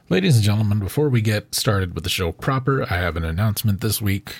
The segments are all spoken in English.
Ladies and gentlemen, before we get started with the show proper, I have an announcement this week.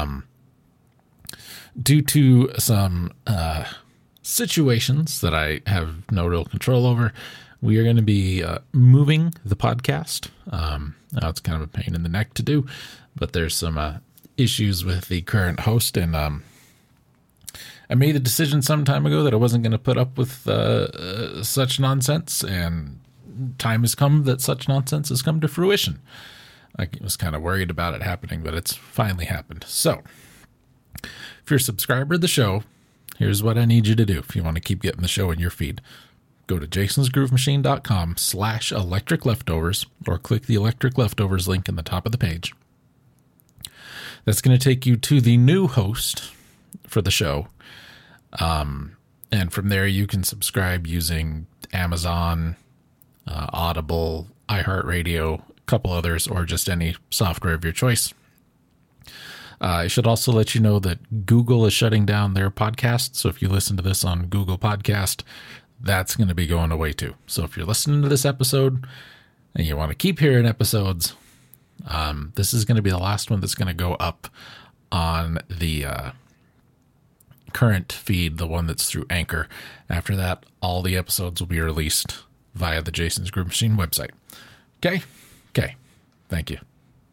Due to some situations that I have no real control over, we are going to be moving the podcast. Now it's kind of a pain in the neck to do, but there's some issues with the current host, and I made a decision some time ago that I wasn't going to put up with such nonsense, and time has come that such nonsense has come to fruition. I was kind of worried about it happening, but it's finally happened. So, if you're a subscriber to the show, here's what I need you to do if you want to keep getting the show in your feed. Go to jasonsgroovemachine.com/electric leftovers or click the electric leftovers link in the top of the page. That's going to take you to the new host for the show. And from there, you can subscribe using Amazon, Audible, iHeartRadio, a couple others, or just any software of your choice. I should also let you know that Google is shutting down their podcast. So if you listen to this on Google Podcast, that's going to be going away too. So if you're listening to this episode and you want to keep hearing episodes, this is going to be the last one that's going to go up on the current feed, the one that's through Anchor. After that, all the episodes will be released via the Jason's Groove Machine website. Okay? Okay. Thank you.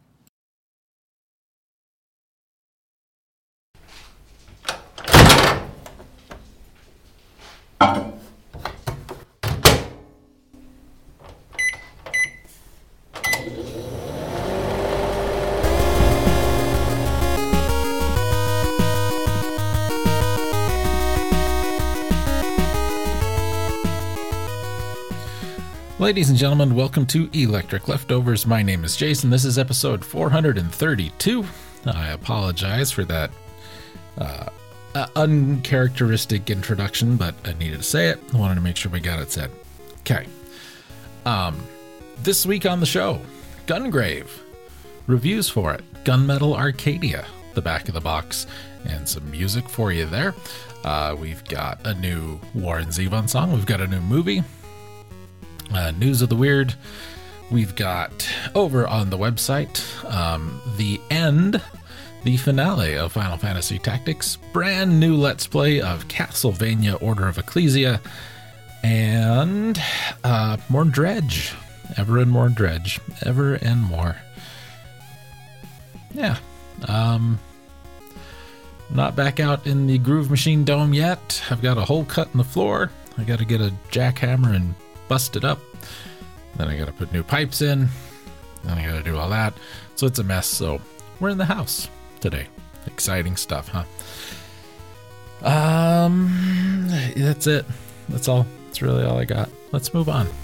Ladies and gentlemen, welcome to Electric Leftovers. My name is Jason. This is episode 432. I apologize for that uncharacteristic introduction, but I needed to say it. I wanted to make sure we got it said. Okay. This week on the show, Gungrave. Reviews for it. Gunmetal Arcadia, the back of the box, and some music for you there. We've got a new Warren Zevon song. We've got a new movie. News of the Weird. We've got over on the website the finale of Final Fantasy Tactics, brand new Let's Play of Castlevania Order of Ecclesia, and more Dredge. Ever and more Dredge. Ever and more. Yeah. Not back out in the Groove Machine Dome yet. I've got a hole cut in the floor. I got to get a jackhammer and bust it up. Then I gotta put new pipes in. Then I gotta do all that. So it's a mess. So we're in the house today. Exciting stuff, huh? That's it. That's all. That's really all I got. Let's move on.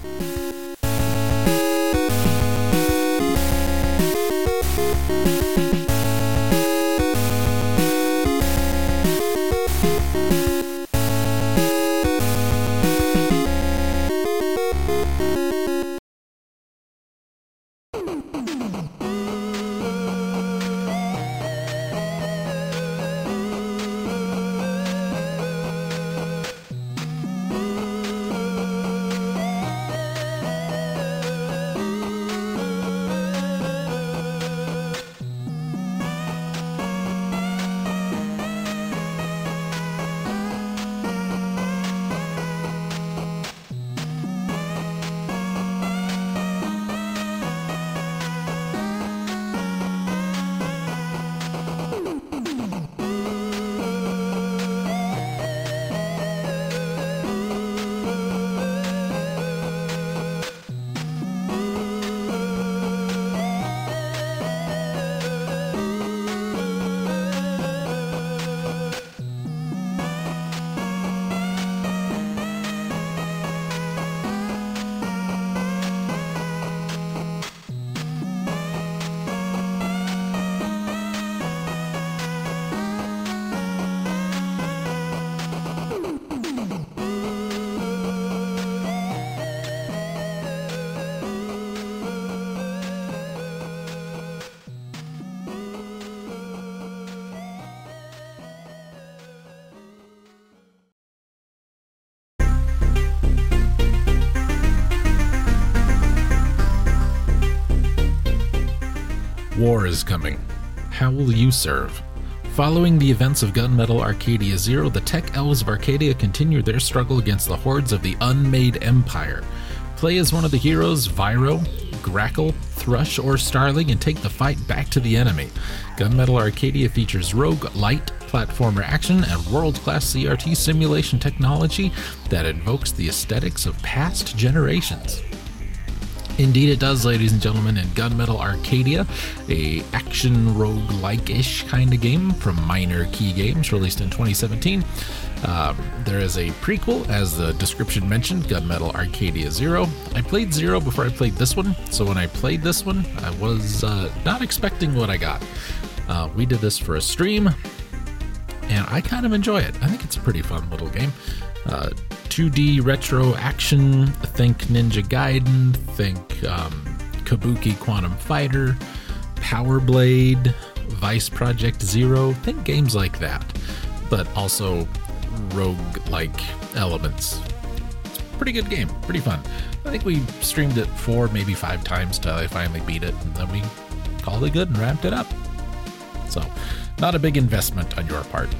War is coming. How will you serve? Following the events of Gunmetal Arcadia Zero, the Tech Elves of Arcadia continue their struggle against the hordes of the Unmade Empire. Play as one of the heroes, Vyro, Grackle, Thrush, or Starling, and take the fight back to the enemy. Gunmetal Arcadia features rogue, light, platformer action, and world-class CRT simulation technology that invokes the aesthetics of past generations. Indeed it does, ladies and gentlemen, in Gunmetal Arcadia, a action rogue-like-ish kind of game from Minor Key Games, released in 2017. There is a prequel, as the description mentioned, Gunmetal Arcadia Zero. I played Zero before I played this one, so when I played this one, I was not expecting what I got. We did this for a stream, and I kind of enjoy it. I think it's a pretty fun little game. 2D retro action, think Ninja Gaiden, think Kabuki Quantum Fighter, Power Blade, Vice Project Zero, think games like that, but also rogue-like elements. It's a pretty good game, pretty fun. I think we streamed it 4, maybe 5 times till I finally beat it, and then we called it good and wrapped it up. So, not a big investment on your part.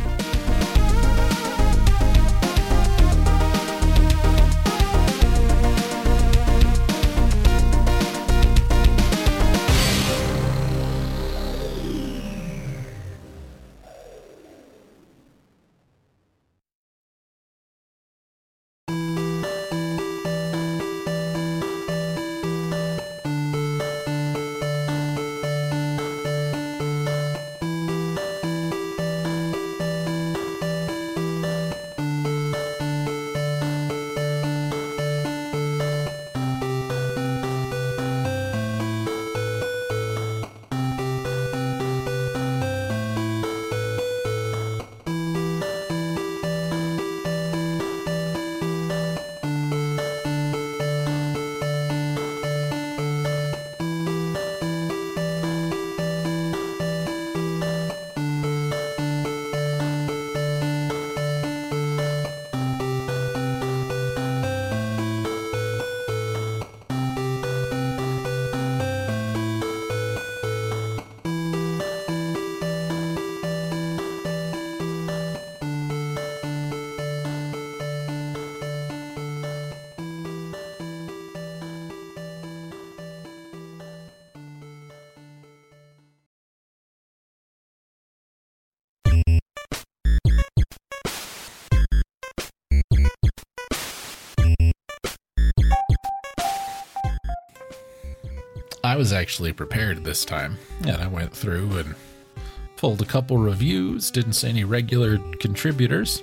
I was actually prepared this time, and I went through and pulled a couple reviews, didn't see any regular contributors.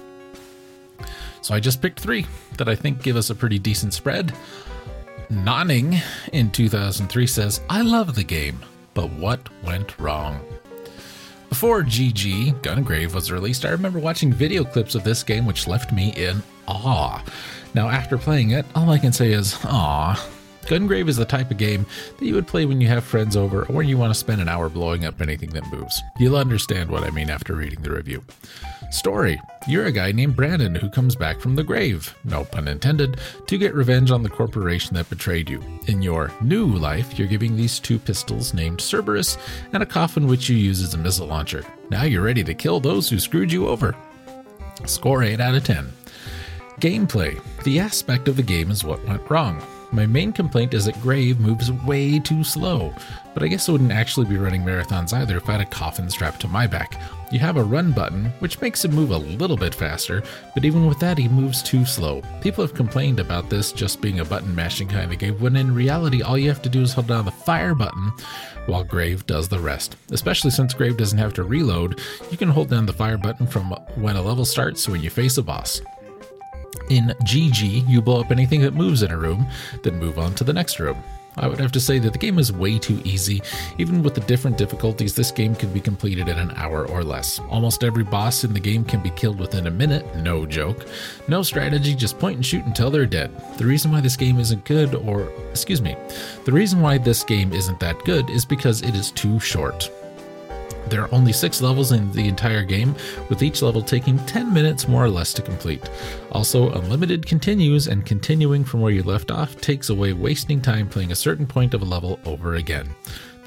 So I just picked 3 that I think give us a pretty decent spread. Nonning in 2003 says, I love the game, but what went wrong? Before GG, Gungrave was released, I remember watching video clips of this game which left me in awe. Now after playing it, all I can say is, aw. Gungrave is the type of game that you would play when you have friends over or when you want to spend an hour blowing up anything that moves. You'll understand what I mean after reading the review. Story. You're a guy named Brandon who comes back from the grave, no pun intended, to get revenge on the corporation that betrayed you. In your new life, you're giving these 2 pistols named Cerberus and a coffin which you use as a missile launcher. Now you're ready to kill those who screwed you over. Score 8 out of 10. Gameplay. The aspect of the game is what went wrong. My main complaint is that Grave moves way too slow, but I guess I wouldn't actually be running marathons either if I had a coffin strapped to my back. You have a run button, which makes him move a little bit faster, but even with that he moves too slow. People have complained about this just being a button mashing kind of game, when in reality all you have to do is hold down the fire button while Grave does the rest. Especially since Grave doesn't have to reload, you can hold down the fire button from when a level starts when you face a boss. In GG, you blow up anything that moves in a room, then move on to the next room. I would have to say that the game is way too easy. Even with the different difficulties, this game can be completed in an hour or less. Almost every boss in the game can be killed within a minute, no joke. No strategy, just point and shoot until they're dead. The reason why this game isn't good, the reason why this game isn't that good is because it is too short. There are only 6 levels in the entire game, with each level taking 10 minutes more or less to complete. Also, Unlimited continues, and continuing from where you left off takes away wasting time playing a certain point of a level over again.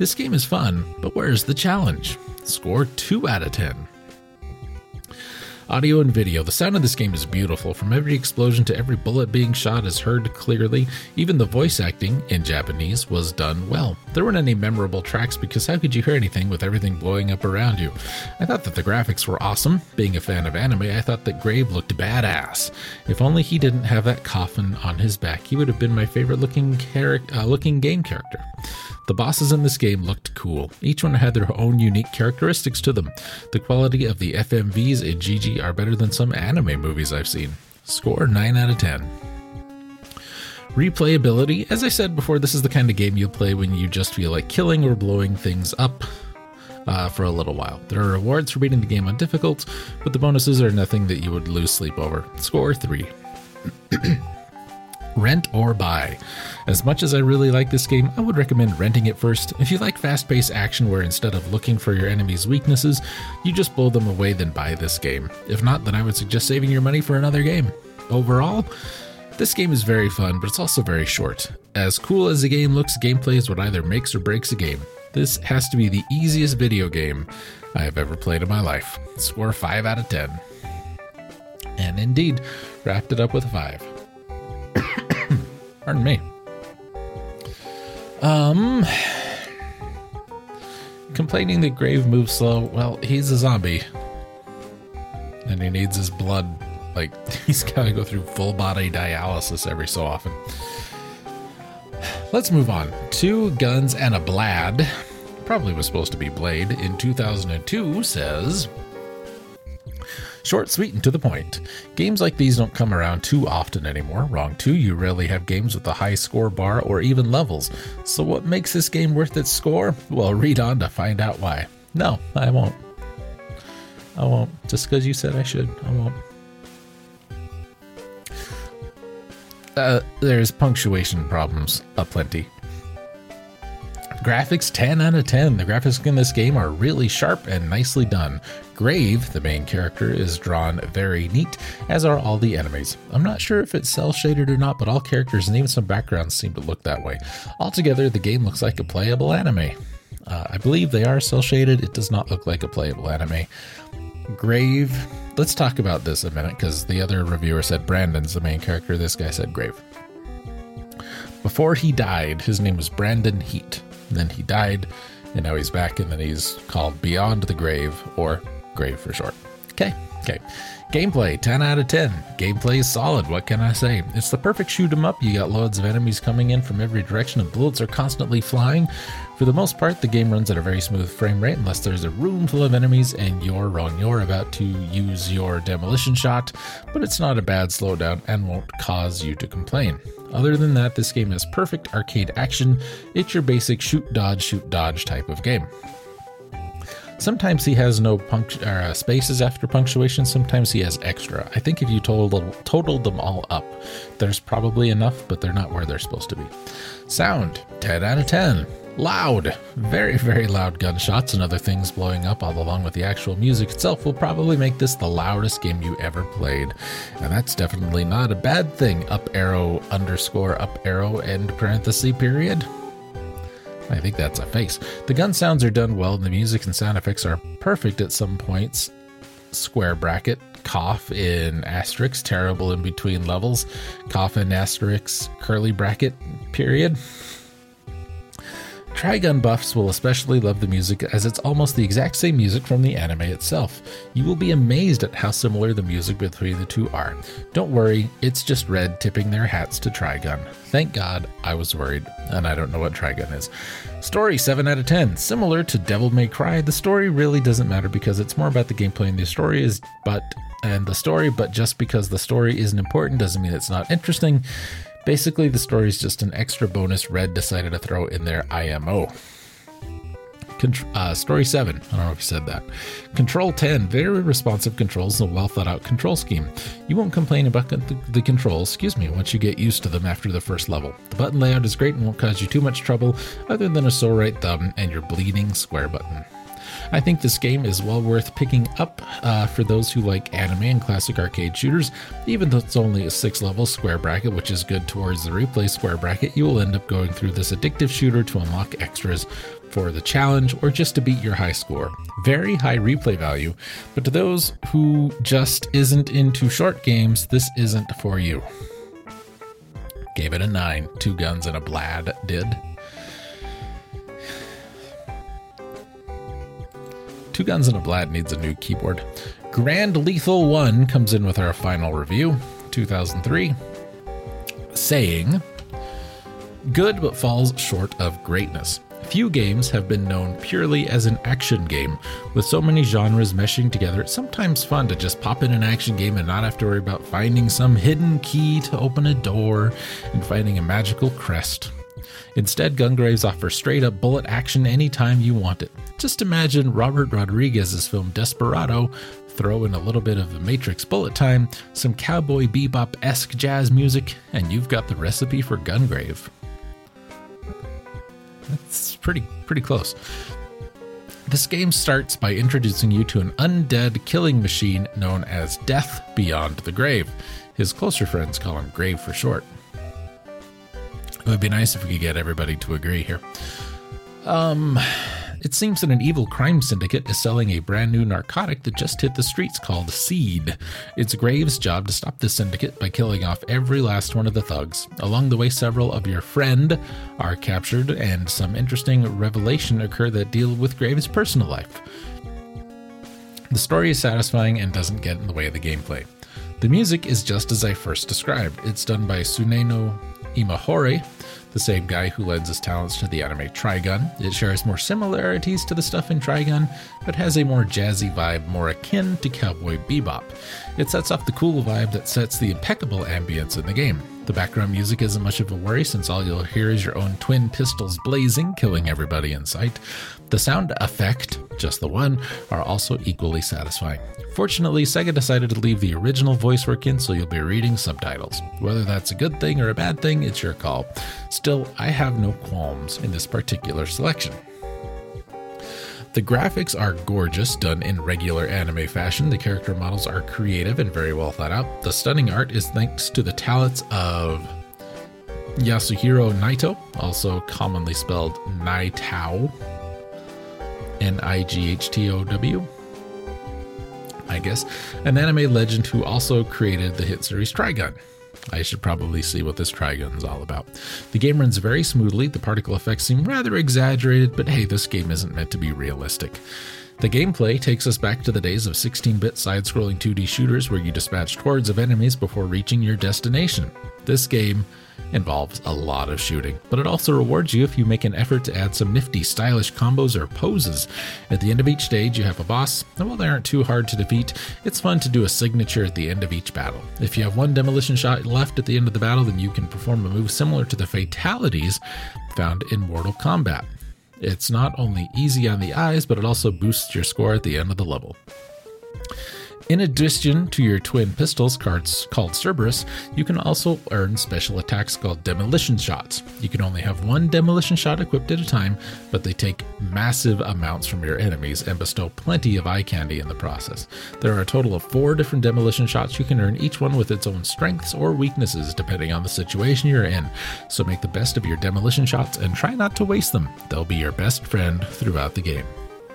This game is fun, but where's the challenge? Score 2 out of 10. Audio and video. The sound of this game is beautiful. From every explosion to every bullet being shot is heard clearly. Even the voice acting, in Japanese, was done well. There weren't any memorable tracks because how could you hear anything with everything blowing up around you? I thought that the graphics were awesome. Being a fan of anime, I thought that Grave looked badass. If only he didn't have that coffin on his back, he would have been my favorite looking game character. The bosses in this game looked cool. Each one had their own unique characteristics to them. The quality of the FMVs in GG are better than some anime movies I've seen. Score 9 out of 10. Replayability. As I said before, this is the kind of game you'll play when you just feel like killing or blowing things up for a little while. There are rewards for beating the game on difficult, but the bonuses are nothing that you would lose sleep over. Score 3. Rent or buy. As much as I really like this game, I would recommend renting it first. If you like fast-paced action where instead of looking for your enemy's weaknesses, you just blow them away, then buy this game. If not, then I would suggest saving your money for another game. Overall, this game is very fun, but it's also very short. As cool as the game looks, gameplay is what either makes or breaks a game. This has to be the easiest video game I have ever played in my life. Score 5 out of 10. And indeed, wrapped it up with a 5. Pardon me. Complaining that Grave moves slow. Well, he's a zombie. And he needs his blood. Like, he's got to go through full body dialysis every so often. Let's move on. 2 Guns and a Blad. Probably was supposed to be Blade. In 2002 says... Short, sweet, and to the point. Games like these don't come around too often anymore. Wrong too, you rarely have games with a high score bar or even levels. So what makes this game worth its score? Well, read on to find out why. No, I won't. I won't. Just because you said I should, I won't. There's punctuation problems aplenty. Graphics 10 out of 10. The graphics in this game are really sharp and nicely done. Grave, the main character, is drawn very neat, as are all the enemies. I'm not sure if it's cel shaded or not, but all characters and even some backgrounds seem to look that way. Altogether, the game looks like a playable anime. I believe they are cel shaded. It does not look like a playable anime. Grave, let's talk about this a minute, because the other reviewer said Brandon's the main character. This guy said Grave. Before he died, his name was Brandon Heat. Then he died, and now he's back, and then he's called Beyond the Grave, or Grave for short. Okay. Gameplay, 10 out of 10. Gameplay is solid, what can I say? It's the perfect shoot 'em up. You got loads of enemies coming in from every direction, and bullets are constantly flying. For the most part, the game runs at a very smooth frame rate, unless there's a room full of enemies and you're about to use your demolition shot, but it's not a bad slowdown and won't cause you to complain. Other than that, this game has perfect arcade action. It's your basic shoot, dodge type of game. Sometimes he has no spaces after punctuation, sometimes he has extra. I think if you totaled them all up, there's probably enough, but they're not where they're supposed to be. Sound, 10 out of 10. Loud, very, very loud gunshots and other things blowing up all along with the actual music itself will probably make this the loudest game you ever played. And that's definitely not a bad thing. Up arrow, underscore, up arrow, end parenthesis, period. I think that's a face. The gun sounds are done well, and the music and sound effects are perfect at some points. Square bracket, cough in asterisk, terrible in between levels, cough in asterisk, curly bracket, period. Trigun buffs will especially love the music, as it's almost the exact same music from the anime itself. You will be amazed at how similar the music between the two are. Don't worry, it's just Red tipping their hats to Trigun. Thank God, I was worried, and I don't know what Trigun is. Story, 7 out of 10. Similar to Devil May Cry, the story really doesn't matter because it's more about the gameplay and the story but just because the story isn't important doesn't mean it's not interesting. Basically, the story is just an extra bonus Red decided to throw in their IMO. Story 7. I don't know if you said that. Control 10. Very responsive controls and a well thought out control scheme. You won't complain about the controls, once you get used to them after the first level. The button layout is great and won't cause you too much trouble other than a sore right thumb and your bleeding square button. I think this game is well worth picking up for those who like anime and classic arcade shooters. Even though it's only a 6-level square bracket, which is good towards the replay square bracket, you will end up going through this addictive shooter to unlock extras. for the challenge or just to beat your high score. Very high replay value, but to those who just isn't into short games, this isn't for you. Gave it a 9. Two Guns and a Blad did. Two Guns and a Blad needs a new keyboard. Grand Lethal 1 comes in with our final review, 2003, saying, good but falls short of greatness. Few games have been known purely as an action game. With so many genres meshing together, it's sometimes fun to just pop in an action game and not have to worry about finding some hidden key to open a door and finding a magical crest. Instead, Gungraves offers straight-up bullet action anytime you want it. Just imagine Robert Rodriguez's film Desperado, throw in a little bit of the Matrix bullet time, some Cowboy Bebop-esque jazz music, and you've got the recipe for Gungrave. That's pretty close. This game starts by introducing you to an undead killing machine known as Death Beyond the Grave. His closer friends call him Grave for short. It would be nice if we could get everybody to agree here. It seems that an evil crime syndicate is selling a brand new narcotic that just hit the streets called Seed. It's Graves' job to stop the syndicate by killing off every last one of the thugs. Along the way, several of your friend are captured, and some interesting revelations occur that deal with Graves' personal life. The story is satisfying and doesn't get in the way of the gameplay. The music is just as I first described. It's done by Tsuneno Imahori, the same guy who lends his talents to the anime Trigun. It shares more similarities to the stuff in Trigun, but has a more jazzy vibe more akin to Cowboy Bebop. It sets off the cool vibe that sets the impeccable ambience in the game. The background music isn't much of a worry since all you'll hear is your own twin pistols blazing, killing everybody in sight. The sound effect, just the one, are also equally satisfying. Fortunately, Sega decided to leave the original voice work in, so you'll be reading subtitles. Whether that's a good thing or a bad thing, it's your call. Still, I have no qualms in this particular selection. The graphics are gorgeous, done in regular anime fashion. The character models are creative and very well thought out. The stunning art is thanks to the talents of Yasuhiro Naito, also commonly spelled Naitow, Nightow, I guess, an anime legend who also created the hit series Trigun. I should probably see what this Trigun is all about. The game runs very smoothly. The particle effects seem rather exaggerated, but hey, this game isn't meant to be realistic. The gameplay takes us back to the days of 16-bit side-scrolling 2D shooters where you dispatched hordes of enemies before reaching your destination. This game involves a lot of shooting, but it also rewards you if you make an effort to add some nifty, stylish combos or poses. At the end of each stage, you have a boss, and while they aren't too hard to defeat, it's fun to do a signature at the end of each battle. If you have one demolition shot left at the end of the battle, then you can perform a move similar to the fatalities found in Mortal Kombat. It's not only easy on the eyes, but it also boosts your score at the end of the level. In addition to your twin pistols cards called Cerberus, you can also earn special attacks called demolition shots. You can only have one demolition shot equipped at a time, but they take massive amounts from your enemies and bestow plenty of eye candy in the process. There are a total of 4 different demolition shots you can earn, each one with its own strengths or weaknesses depending on the situation you're in. So make the best of your demolition shots and try not to waste them. They'll be your best friend throughout the game.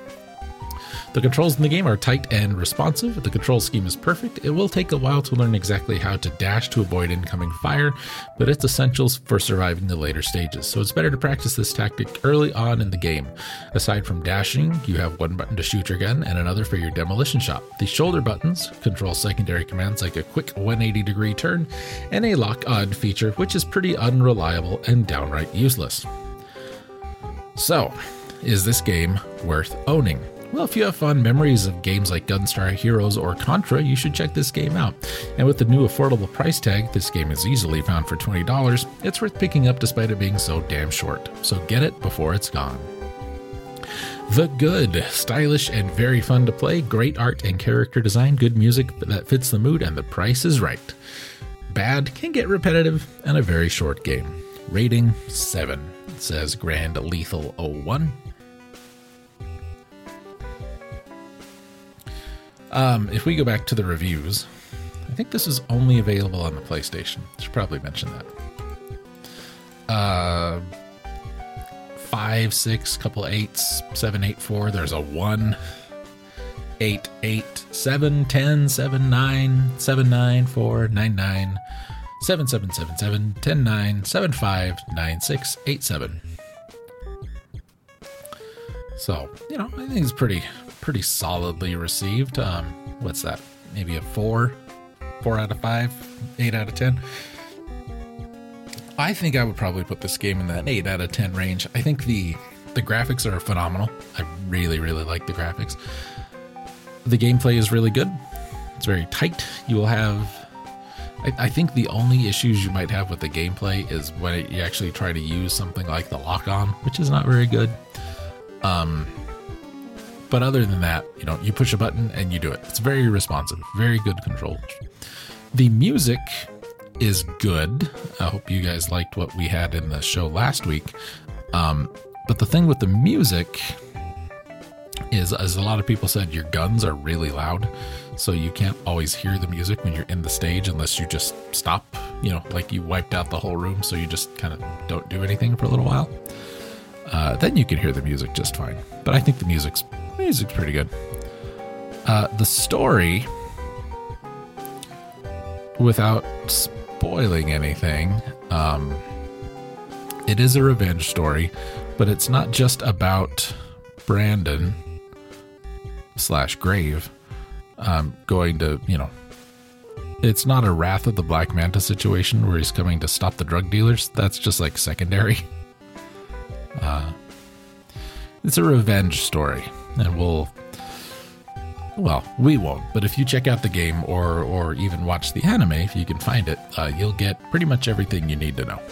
The controls in the game are tight and responsive. The control scheme is perfect. It will take a while to learn exactly how to dash to avoid incoming fire, but it's essential for surviving the later stages, so it's better to practice this tactic early on in the game. Aside from dashing, you have one button to shoot your gun and another for your demolition shot. The shoulder buttons control secondary commands like a quick 180-degree turn and a lock-on feature, which is pretty unreliable and downright useless. So, is this game worth owning? Well, if you have fond memories of games like Gunstar Heroes or Contra, you should check this game out. And with the new affordable price tag, this game is easily found for $20. It's worth picking up despite it being so damn short. So get it before it's gone. The Good, stylish and very fun to play, great art and character design, good music that fits the mood, and the price is right. Bad can get repetitive and a very short game. Rating 7, says Grand Lethal 01. If we go back to the reviews, I think this is only available on the PlayStation. Should probably mention that. 5 5, 6, couple 8s, 7, 8, 4. There's a 1, 8, 8, 7, 10, 7, 9, 7, 9, 4, 9, 9, 7, 7, 7, 7, 10, 9, 7, 5, 9, 6, 8, 7. So, you know, I think it's pretty solidly received. What's that? Maybe a 4 out of 5, 8 out of 10. I think I would probably put this game in that 8 out of 10 range. I think the graphics are phenomenal. I really, really like the graphics. The gameplay is really good. It's very tight. You will have... I think the only issues you might have with the gameplay is when you actually try to use something like the lock-on, which is not very good. But other than that, you know, you push a button and you do it. It's very responsive, very good controls. The music is good. I hope you guys liked what we had in the show last week. But the thing with the music is, as a lot of people said, your guns are really loud. So you can't always hear the music when you're in the stage unless you just stop, you know, like you wiped out the whole room. So you just kind of don't do anything for a little while. Then you can hear the music just fine. But I think the music's pretty good. The story, without spoiling anything, it is a revenge story, but it's not just about Brandon / Grave going to, you know, it's not a Wrath of the Black Manta situation where he's coming to stop the drug dealers. That's just like secondary. It's a revenge story, and we won't, but if you check out the game or even watch the anime, if you can find it, you'll get pretty much everything you need to know.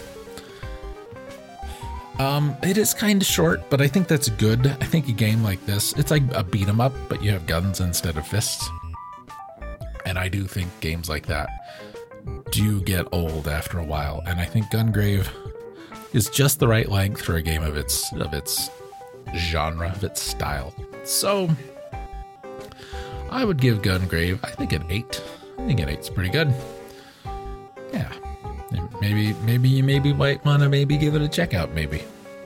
It is kind of short, but I think that's good. I think a game like this, it's like a beat 'em up, but you have guns instead of fists. And I do think games like that do get old after a while, and I think Gungrave is just the right length for a game of its genre, of its style. So I would give Gungrave, I think, an 8. I think an 8's pretty good. Yeah. Maybe you might want to give it a check out, maybe.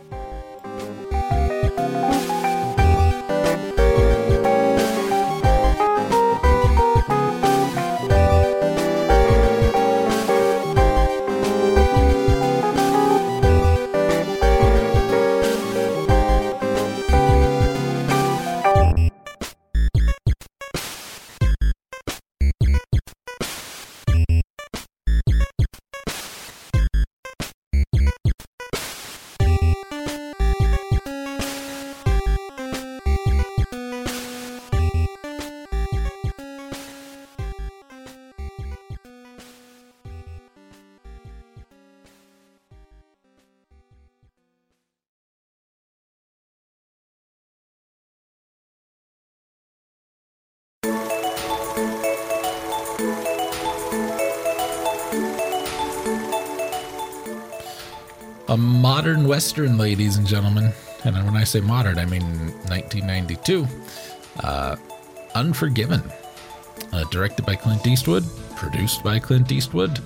A modern Western, ladies and gentlemen. And when I say modern, I mean 1992. Unforgiven. Directed by Clint Eastwood. Produced by Clint Eastwood.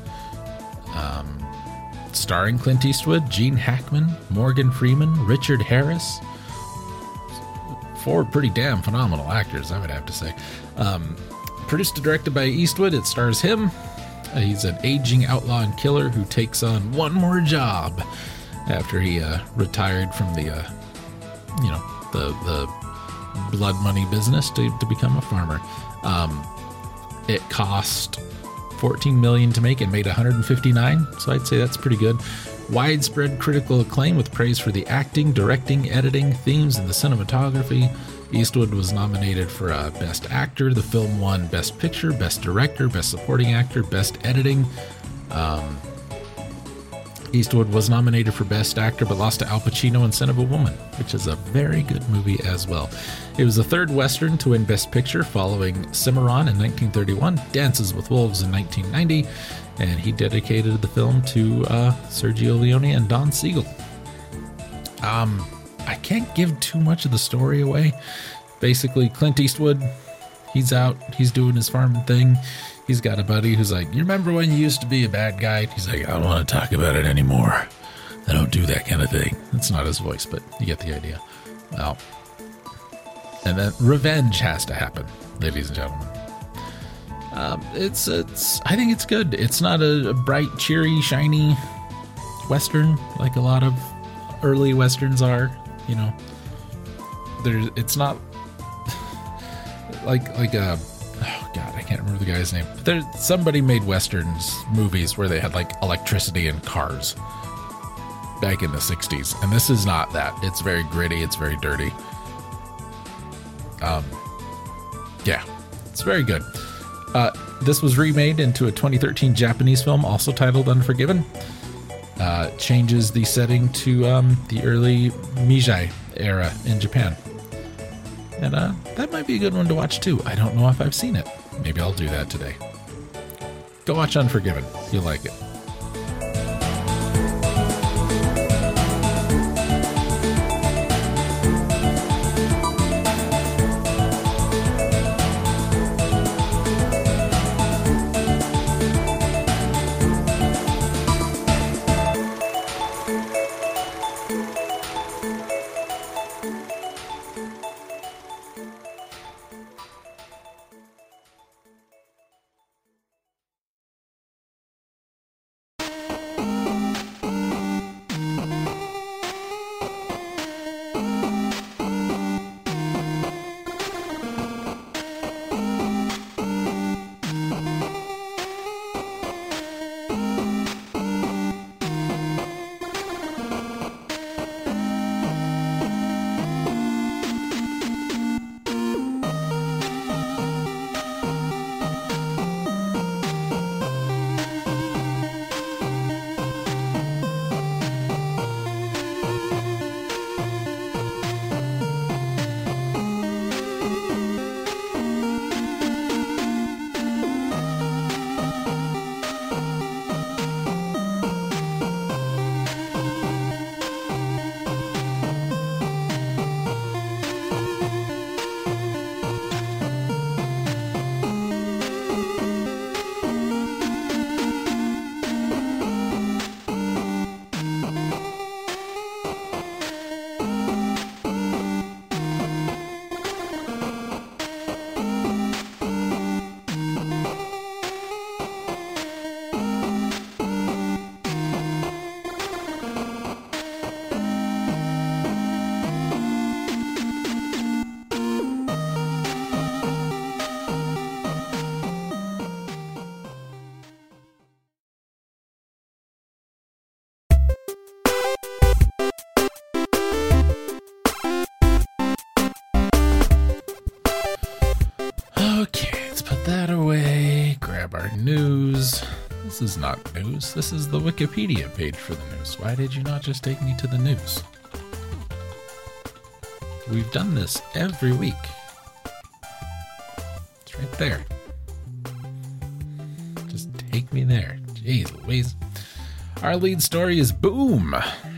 Starring Clint Eastwood, Gene Hackman, Morgan Freeman, Richard Harris. 4 pretty damn phenomenal actors, I would have to say. Produced and directed by Eastwood, it stars him. He's an aging outlaw and killer who takes on one more job after he retired from the blood money business to become a farmer. It cost $14 million to make and made $159, so I'd say that's pretty good. Widespread critical acclaim with praise for the acting, directing, editing, themes, and the cinematography. Eastwood was nominated for Best Actor. The film won Best Picture, Best Director, Best Supporting Actor, Best Editing. Eastwood was nominated for Best Actor, but lost to Al Pacino in Son of a Woman, which is a very good movie as well. It was the third Western to win Best Picture, following Cimarron in 1931, Dances with Wolves in 1990, and he dedicated the film to Sergio Leone and Don Siegel. I can't give too much of the story away. Basically, Clint Eastwood, he's out, he's doing his farming thing. He's got a buddy who's like, you remember when you used to be a bad guy? He's like, I don't want to talk about it anymore. I don't do that kind of thing. That's not his voice, but you get the idea. Well, and then revenge has to happen, ladies and gentlemen. I think it's good. It's not a bright, cheery, shiny Western like a lot of early Westerns are, you know. It's not like a, oh God, I can't remember the guy's name. But somebody made Westerns movies where they had like electricity and cars back in the 60s. And this is not that. It's very gritty. It's very dirty. Yeah, it's very good. This was remade into a 2013 Japanese film, also titled Unforgiven. Changes the setting to the early Meiji era in Japan. And that might be a good one to watch too. I don't know if I've seen it. Maybe I'll do that today. Go watch Unforgiven. You'll like it. News. This is not news. This is the Wikipedia page for the news. Why did you not just take me to the news? We've done this every week. It's right there. Just take me there. Jeez Louise. Our lead story is Boom.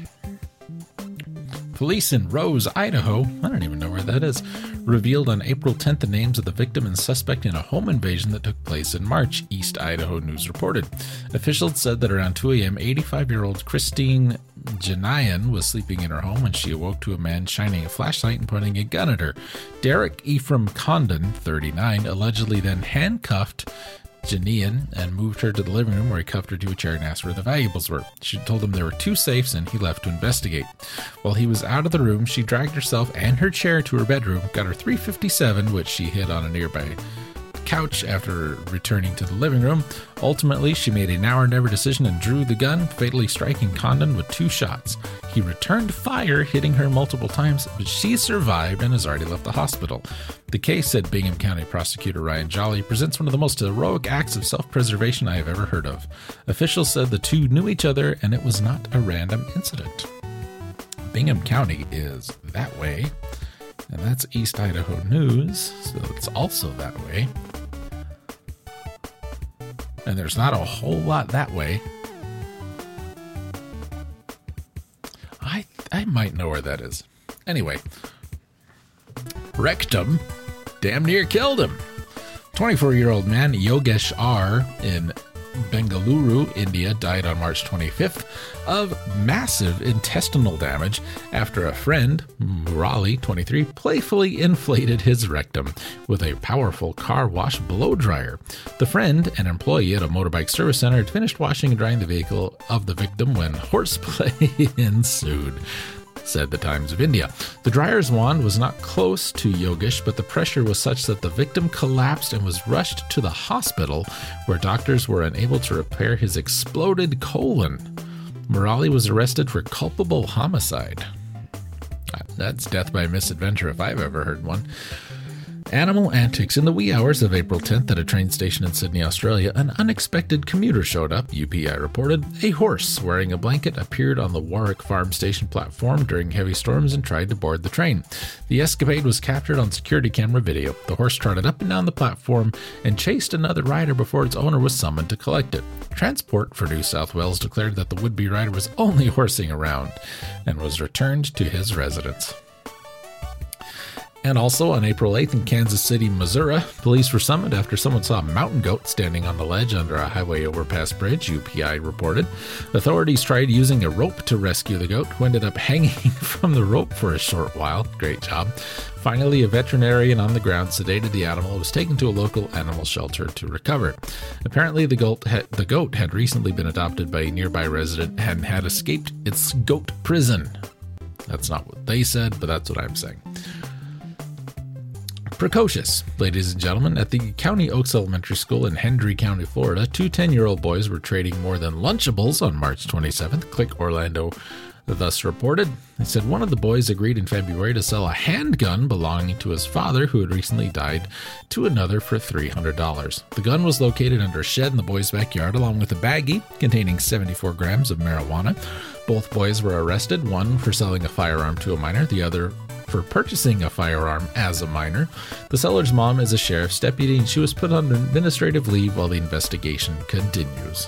Police in Rose, Idaho, I don't even know where that is, revealed on April 10th the names of the victim and suspect in a home invasion that took place in March, East Idaho News reported. Officials said that around 2 a.m., 85-year-old Christine Janian was sleeping in her home when she awoke to a man shining a flashlight and pointing a gun at her. Derek Ephraim Condon, 39, allegedly then handcuffed Janian and moved her to the living room where he cuffed her to a chair and asked where the valuables were. She told him there were 2 safes and he left to investigate. While he was out of the room, she dragged herself and her chair to her bedroom, got her .357, which she hid on a nearby couch after returning to the living room. Ultimately, she made a now-or-never decision and drew the gun, fatally striking Condon with 2 shots. He returned fire, hitting her multiple times, but she survived and has already left the hospital. The case, said Bingham County Prosecutor Ryan Jolly, presents one of the most heroic acts of self-preservation I have ever heard of. Officials said the 2 knew each other and it was not a random incident. Bingham County is that way, and that's East Idaho News, so it's also that way. And there's not a whole lot that way. I might know where that is. Anyway, rectum damn near killed him. 24-year-old man Yogesh R. in Bengaluru, India, died on March 25th of massive intestinal damage after a friend, Murali, 23, playfully inflated his rectum with a powerful car wash blow dryer. The friend, an employee at a motorbike service center, had finished washing and drying the vehicle of the victim when horseplay ensued, said the Times of India. The dryer's wand was not close to Yogesh, but the pressure was such that the victim collapsed and was rushed to the hospital, where doctors were unable to repair his exploded colon. Murali was arrested for culpable homicide. That's death by misadventure if I've ever heard one. Animal antics. In the wee hours of April 10th at a train station in Sydney, Australia, an unexpected commuter showed up, UPI reported. A horse wearing a blanket appeared on the Warwick Farm Station platform during heavy storms and tried to board the train. The escapade was captured on security camera video. The horse trotted up and down the platform and chased another rider before its owner was summoned to collect it. Transport for New South Wales declared that the would-be rider was only horsing around and was returned to his residence. And also on April 8th in Kansas City, Missouri, police were summoned after someone saw a mountain goat standing on the ledge under a highway overpass bridge, UPI reported. Authorities tried using a rope to rescue the goat, who ended up hanging from the rope for a short while. Great job. Finally, a veterinarian on the ground sedated the animal and was taken to a local animal shelter to recover. Apparently, the goat had recently been adopted by a nearby resident and had escaped its goat prison. That's not what they said, but that's what I'm saying. Precocious. Ladies and gentlemen, at the County Oaks Elementary School in Hendry County, Florida, two 10-year-old boys were trading more than Lunchables on March 27th, Click Orlando thus reported. They said one of the boys agreed in February to sell a handgun belonging to his father, who had recently died, to another for $300. The gun was located under a shed in the boy's backyard, along with a baggie containing 74 grams of marijuana. Both boys were arrested, one for selling a firearm to a minor, the other for purchasing a firearm as a minor. The seller's mom is a sheriff's deputy, and she was put on administrative leave while the investigation continues.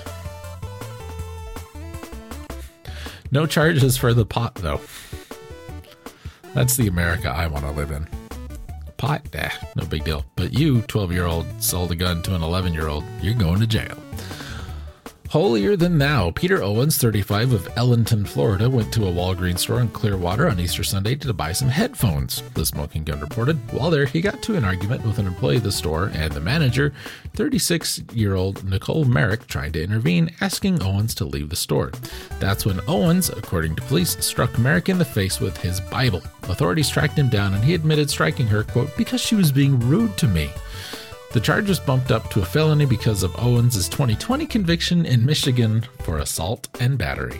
No charges for the pot, though. That's the America I want to live in. Pot? No big deal. But you, 12-year-old, sold a gun to an 11-year-old, you're going to jail. Holier than thou. Peter Owens, 35, of Ellenton, Florida, went to a Walgreens store in Clearwater on Easter Sunday to buy some headphones, the Smoking Gun reported. While there, he got to an argument with an employee of the store, and the manager, 36-year-old Nicole Merrick, tried to intervene, asking Owens to leave the store. That's when Owens, according to police, struck Merrick in the face with his Bible. Authorities tracked him down, and he admitted striking her, quote, because she was being rude to me. The charge was bumped up to a felony because of Owens' 2020 conviction in Michigan for assault and battery.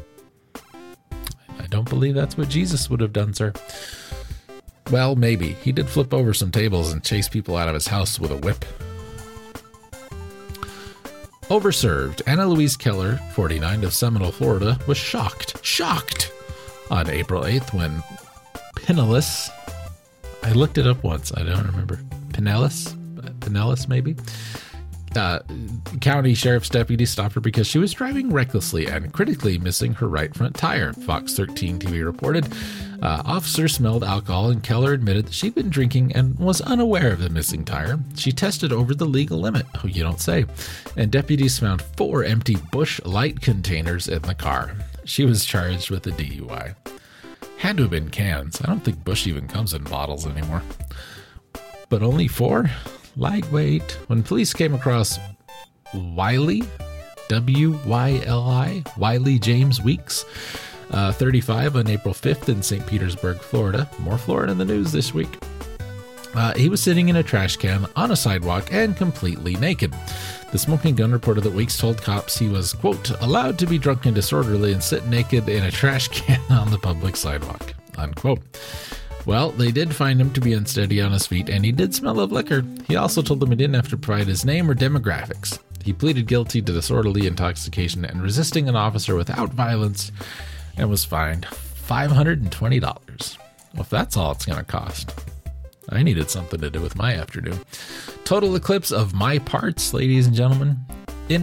I don't believe that's what Jesus would have done, sir. Well, maybe. He did flip over some tables and chase people out of his house with a whip. Overserved. Anna Louise Keller, 49, of Seminole, Florida, was shocked on April 8th when Pinellas, I looked it up once, I don't remember, Pinellas maybe? County Sheriff's deputy stopped her because she was driving recklessly and critically missing her right front tire, Fox 13 TV reported. Officers smelled alcohol, and Keller admitted that she'd been drinking and was unaware of the missing tire. She tested over the legal limit, oh, you don't say, and deputies found 4 empty Busch Light containers in the car. She was charged with a DUI. Had to have been cans. I don't think Busch even comes in bottles anymore. But only 4? Lightweight. When police came across Wiley, W-Y-L-I, Wiley James Weeks, 35, on April 5th in St. Petersburg, Florida. More Florida in the news this week. He was sitting in a trash can on a sidewalk and completely naked. The Smoking Gun reported that Weeks told cops he was, quote, allowed to be drunk and disorderly and sit naked in a trash can on the public sidewalk, unquote. Well, they did find him to be unsteady on his feet, and he did smell of liquor. He also told them he didn't have to provide his name or demographics. He pleaded guilty to disorderly intoxication and resisting an officer without violence, and was fined $520. Well, if that's all it's going to cost, I needed something to do with my afternoon. Total eclipse of my parts, ladies and gentlemen. In what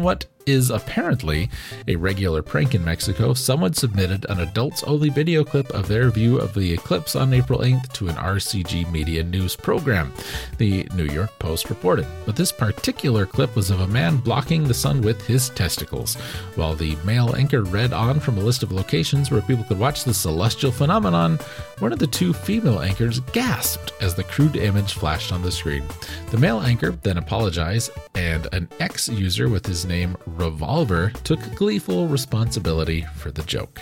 is apparently a regular prank in Mexico, someone submitted an adults-only video clip of their view of the eclipse on April 8th to an RCG Media news program, the New York Post reported. But this particular clip was of a man blocking the sun with his testicles, while the male anchor read on from a list of locations where people could watch the celestial phenomenon. One of the two female anchors gasped as the crude image flashed on the screen. The male anchor then apologized, and an ex-user with his name Revolver took gleeful responsibility for the joke.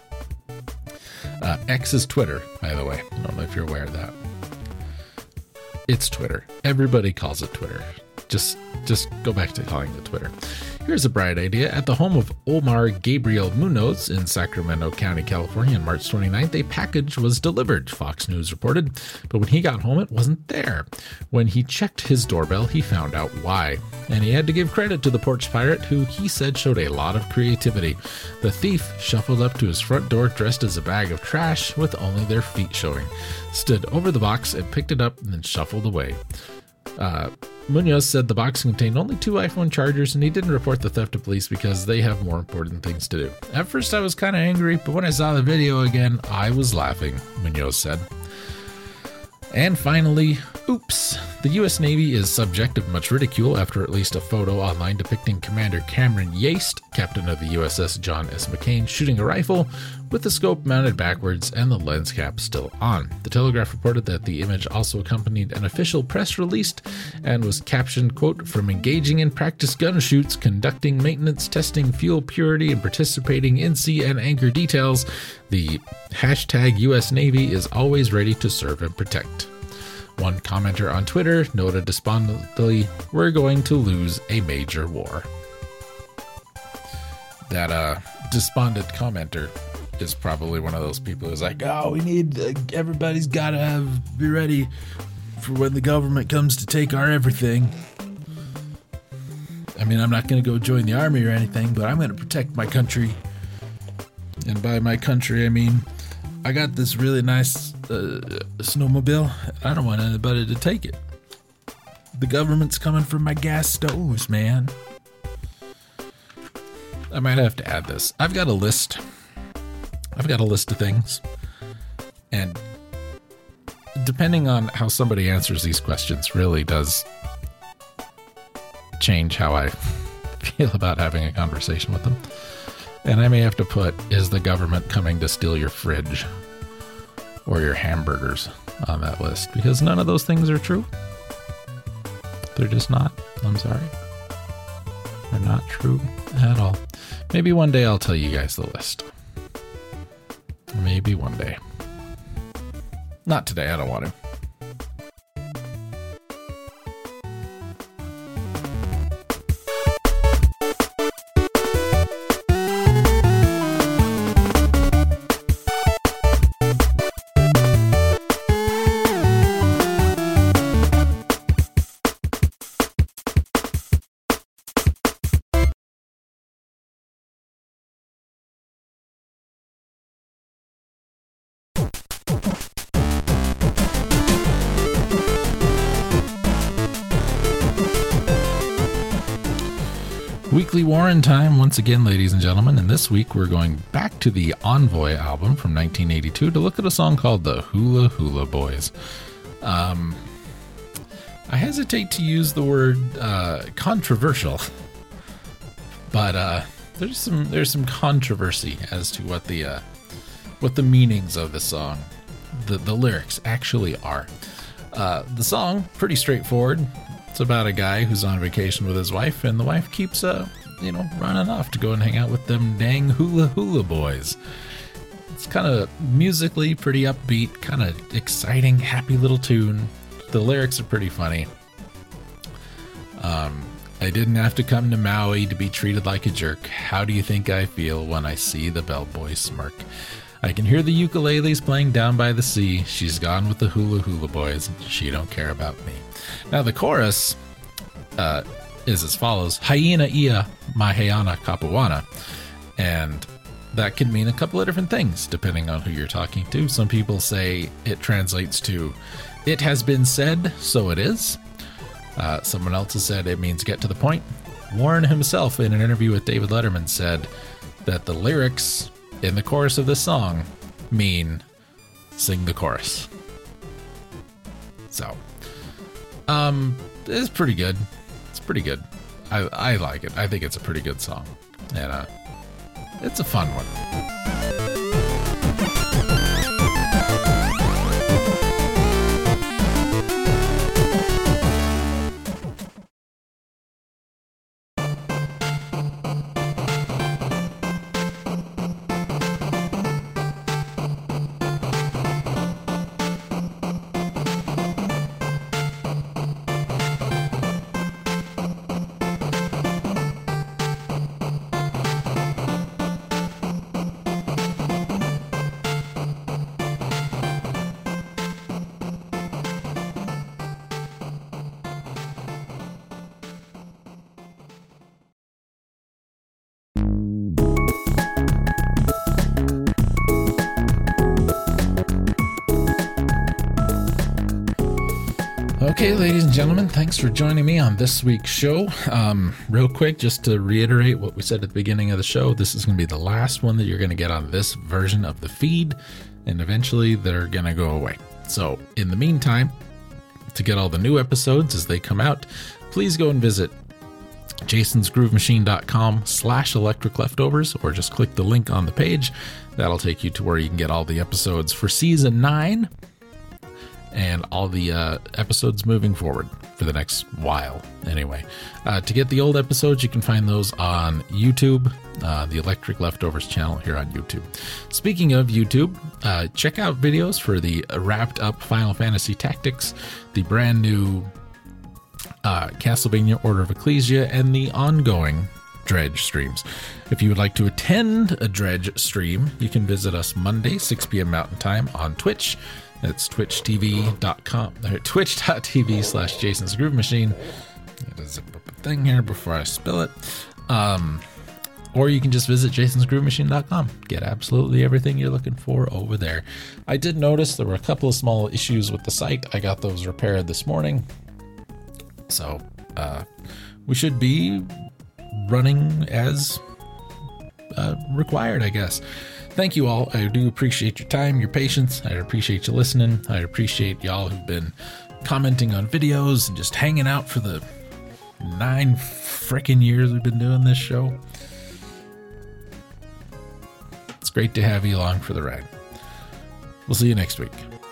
X is Twitter, by the way. I don't know if you're aware of that. It's Twitter. Everybody calls it Twitter. Just go back to calling it Twitter. Here's a bright idea. At the home of Omar Gabriel Munoz in Sacramento County, California on March 29th, a package was delivered, Fox News reported. But when he got home, it wasn't there. When he checked his doorbell, he found out why. And he had to give credit to the porch pirate, who he said showed a lot of creativity. The thief shuffled up to his front door dressed as a bag of trash with only their feet showing, stood over the box and picked it up and then shuffled away. Munoz said the box contained only 2 iPhone chargers, and he didn't report the theft to police because they have more important things to do. At first I was kind of angry, but when I saw the video again, I was laughing, Munoz said. And finally, oops. The U.S. Navy is subject of much ridicule after at least a photo online depicting Commander Cameron Yates, captain of the USS John S. McCain, shooting a rifle with the scope mounted backwards and the lens cap still on. The Telegraph reported that the image also accompanied an official press release and was captioned, quote, "From engaging in practice gun shoots, conducting maintenance, testing fuel purity, and participating in sea and anchor details, the hashtag U.S. Navy is always ready to serve and protect." One commenter on Twitter noted despondently, "We're going to lose a major war." That despondent commenter is probably one of those people who's like, "Oh, we need everybody's got to be ready for when the government comes to take our everything." I mean, I'm not going to go join the army or anything, but I'm going to protect my country. And by my country, I mean, I got this really nice snowmobile. I don't want anybody to take it. The government's coming for my gas stoves, man. I might have to add this. I've got a list of things, and depending on how somebody answers these questions really does change how I feel about having a conversation with them. And I may have to put, is the government coming to steal your fridge or your hamburgers on that list? Because none of those things are true. They're just not. I'm sorry. They're not true at all. Maybe one day I'll tell you guys the list. Maybe one day. Not today, I don't want to. Weekly Warren time once again, ladies and gentlemen, and this week we're going back to the Envoy album from 1982 to look at a song called the Hula Hula Boys. I hesitate to use the word controversial, but there's some controversy as to what the meanings of the song, the lyrics actually are. The song, pretty straightforward. It's about a guy who's on vacation with his wife, and the wife keeps, running off to go and hang out with them dang hula hula boys. It's kind of musically pretty upbeat, kind of exciting, happy little tune. The lyrics are pretty funny. I didn't have to come to Maui to be treated like a jerk. How do you think I feel when I see the bellboy smirk? I can hear the ukuleles playing down by the sea. She's gone with the hula hula boys. She don't care about me. Now the chorus is as follows: Hyena ia Mahayana Kapuana. And that can mean a couple of different things depending on who you're talking to. Some people say it translates to, it has been said, so it is. Someone else has said it means get to the point. Warren himself, in an interview with David Letterman, said that the lyrics in the chorus of this song mean sing the chorus. So, it's pretty good. It's pretty good. I like it. I think it's a pretty good song. And it's a fun one. Okay, ladies and gentlemen, thanks for joining me on this week's show. Real quick, just to reiterate what we said at the beginning of the show, this is going to be the last one that you're going to get on this version of the feed, and eventually they're going to go away. So, in the meantime, to get all the new episodes as they come out, please go and visit jasonsgroovemachine.com/electric leftovers, or just click the link on the page. That'll take you to where you can get all the episodes for season 9. And all the episodes moving forward for the next while. Anyway, to get the old episodes, you can find those on YouTube, the Electric Leftovers channel here on YouTube. Speaking of YouTube, check out videos for the wrapped up Final Fantasy Tactics, the brand new Castlevania Order of Ecclesia, and the ongoing Dredge streams. If you would like to attend a Dredge stream, you can visit us Monday, 6 p.m. Mountain Time on Twitch. That's twitch.tv/Jason's Groove Machine. Gotta zip up a thing here before I spill it. Or you can just visit jasonsgroovemachine.com. Get absolutely everything you're looking for over there. I did notice there were a couple of small issues with the site. I got those repaired this morning. So, we should be running as required, I guess. Thank you all. I do appreciate your time, your patience. I appreciate you listening. I appreciate y'all who've been commenting on videos and just hanging out for the 9 frickin' years we've been doing this show. It's great to have you along for the ride. We'll see you next week.